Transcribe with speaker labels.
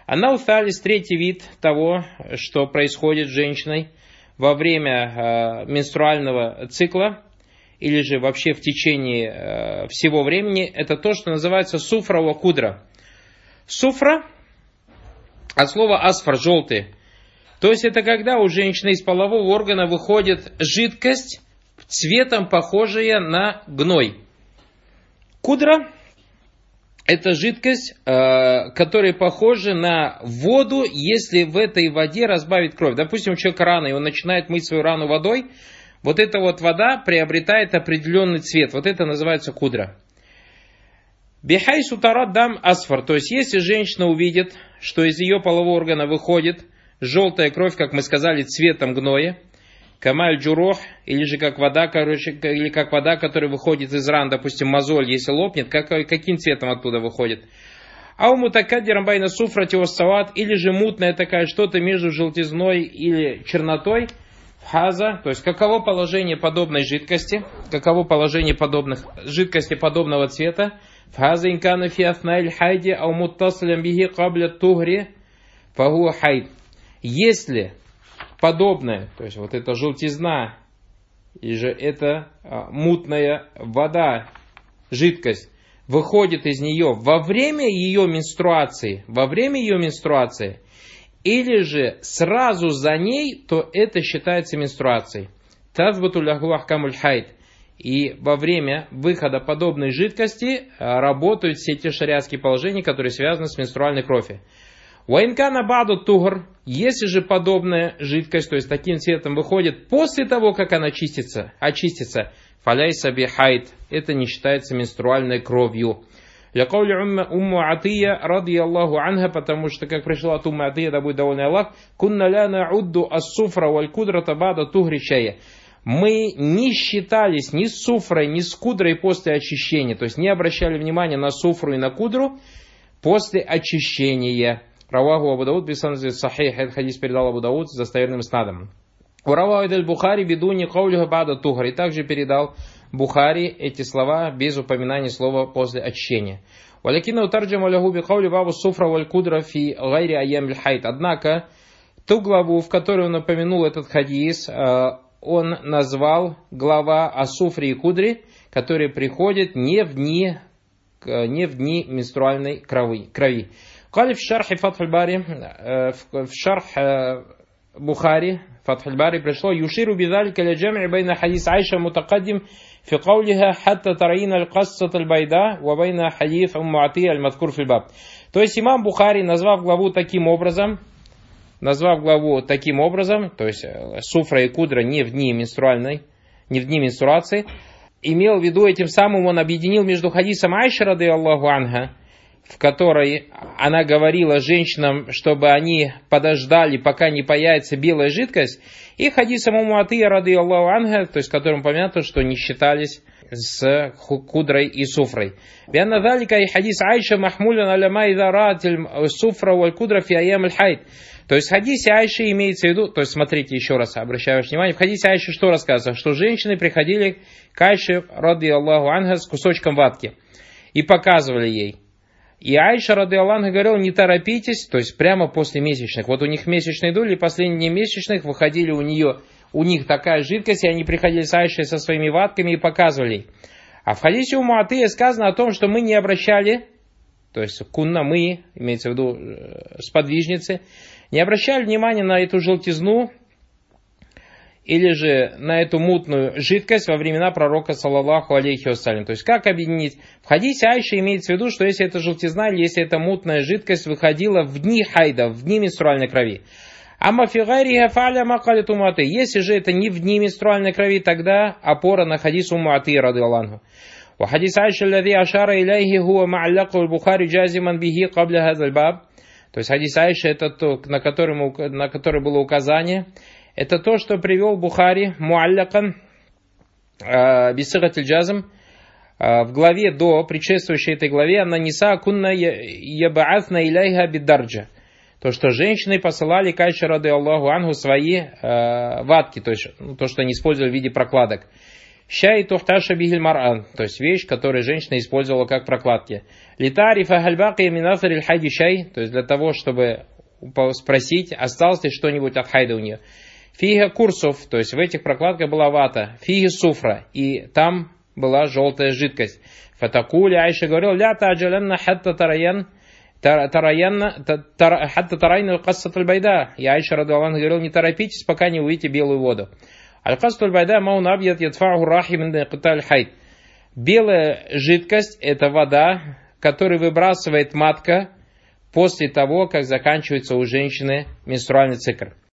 Speaker 1: Аннауталис, третий вид того, что происходит с женщиной во время менструального цикла, или же вообще в течение всего времени, это то, что называется суфра ва кудра. Суфра от слова асфар, желтый. То есть это когда у женщины из полового органа выходит жидкость цветом похожая на гной. Кудра — это жидкость, которая похожа на воду, если в этой воде разбавить кровь. Допустим, у человека рана, и он начинает мыть свою рану водой, вот эта вот вода приобретает определенный цвет. Вот это называется кудра. Бихай сутарат дам асфар. То есть, если женщина увидит, что из ее полового органа выходит желтая кровь, как мы сказали, цветом гноя, камаль джурох, или же как вода, или как вода, которая выходит из ран, допустим, мозоль, если лопнет, каким цветом оттуда выходит. Аумутакаддирам байна суфра теоссават, или же мутная такая, что-то между желтизной или чернотой, хаза, то есть каково положение подобной жидкости, каково положение подобных жидкостей подобного цвета, фаза инкана фи аснайль хайди аумуттаслям бихи кабля тугри фагу хайд. Если подобное, то есть вот эта желтизна, и же эта мутная вода, жидкость, выходит из нее во время ее менструации, или же сразу за ней, то это считается менструацией. Тазбату лягу ахкамуль хайд. И во время выхода подобной жидкости работают все те шариатские положения, которые связаны с менструальной кровью. Уайнкана баду тугр, если же подобная жидкость, то есть таким цветом выходит после того, как она очистится, фаляйса бихайд, это не считается менструальной кровью. Лякаули умму Атия ради Аллаху анха, потому что, как пришла от умму Атия, да будет довольный Аллах, кунна ля наудду ас-суфра валь кудрата бада тугри шая. Мы не считались ни с суфрой, ни с кудрой после очищения, то есть не обращали внимания на суфру и на кудру после очищения. Раваху Абу Дауд бисанзи сахих, этот хадис передал Абу Дауд с достоверным снадом. Ураваху идель Бухари бидуни каулюха бада тугр. И также передал Бухари эти слова без упоминания слова после очищения. Валякина утарджама лягу би каули бабу суфра валь кудра фи гайри айям хайд. Однако ту главу, в которой он упомянул этот хадис, он назвал глава о суфре и кудре, которые приходят не в дни менструальной крови. قال في شرح فتح الباري в шарх Бухари فتح الباري пришло يشير بذلك لجمع بين حديث عائشة متقدم في قولها حتى ترين القصة البيضاء وبين حديث أم عطية المذكور في الباب. То есть имам Бухари, назвав главу таким образом, то есть суфра и кудра не в дни менструации, имел в виду этим самым, он объединил между хадисом Айши ради Аллаху анха, в которой она говорила женщинам, чтобы они подождали, пока не появится белая жидкость, и хадисом Умму Атия ради Аллаху анха, то есть в котором помянуто, что не считались с кудрой и суфрой. Бианна залика и хадис Айша махмулян аляма ида раатиль суфра валь кудра фи аям аль хайд. То есть в хадисе Айши имеется в виду, то есть смотрите еще раз, обращаю ваше внимание, в хадисе Айши что рассказывается? Что женщины приходили к Айше ради Аллаху анха с кусочком ватки и показывали ей. И Айша ради Аллаху анха говорила: не торопитесь, то есть прямо после месячных. Вот у них месячные дули, последние месячных выходили у них такая жидкость, и они приходили с Айшей со своими ватками и показывали. А в хадисе Умму Атия сказано о том, что мы не обращали, то есть кунна, мы, имеется в виду сподвижницы, не обращали внимания на эту желтизну или же на эту мутную жидкость во времена пророка саллаллаху алейхи вассалям. То есть как объединить? В хадисе Айши имеется в виду, что если эта желтизна или если эта мутная жидкость выходила в дни хайда, в дни менструальной крови. Если же это не в дни менструальной крови, тогда опора на хадис Умму Атии ради Аллаху. وحديث عائشة الذي أشار إليه هو معلق البخاري جازما به قبل هذا الباب. То есть хадис Айши, это то, на который было указание, это то, что привел Бухари муаллякан бисигатиль джазм в главе до, предшествующей этой главе, аннаниса кунна ябаатна иляйха биддарджа. То, что женщины посылали к Айше ради Аллаху анху свои ватки, то есть то, что они использовали в виде прокладок. Шай тухташа бихиль мар'ан, то есть вещь, которую женщина использовала как прокладки. Литарифа хальбаки минафариль хайди шай, то есть для того, чтобы спросить, осталось ли что-нибудь от хайда у нее. Фига курсов, то есть в этих прокладках была вата. Фиги суфра, и там была желтая жидкость. Фатакули Айша говорил, ля таджаленна хатта тараян, хатта тарайну кассатуль байда. И Айша радуаллаху говорил, не торопитесь, пока не увидите белую воду. Аль-кассатуль байда маун абьят ядфаху рахи мин киталь хайд. Белая жидкость – это вода, которую выбрасывает матка после того, как заканчивается у женщины менструальный цикл.